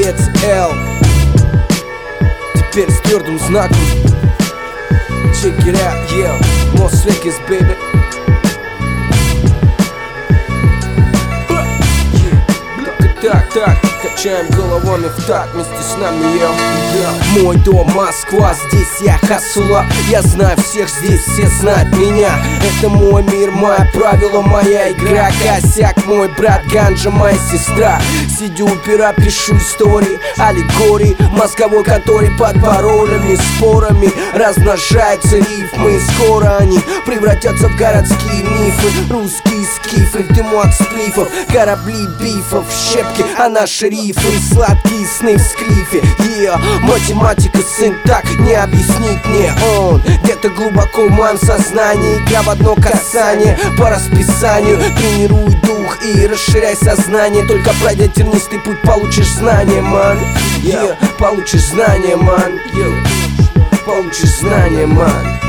ECL. Теперь с твердым знаком. Check it out, yeah. Most Vegas, baby. Так, качаем головами в такт вместе с нами, yeah. Мой дом Москва, здесь я хасула. Я знаю всех здесь, все знают меня. Это мой мир, мои правила, моя игра. Косяк, мой брат, ганджа, моя сестра. Сидю у пера, пишу истории, аллегории. Мозговой который под паролями, спорами размножаются рифмы. Скоро они превратятся в городские мифы. Русские скифы, в дыму от сплифов. Корабли бифов, щепки, а наши рифы. Сладкие сны в склифе, yeah. Математика, сын, так не объяснить мне. Он где-то глубоко в моем сознании. Игра в одно касание по расписанию. Тренируй дух и расширяй сознание. Только пройдя тернистый путь, получишь знания, ман, yeah. Получишь знания, ман, yeah. Получишь знания, ман.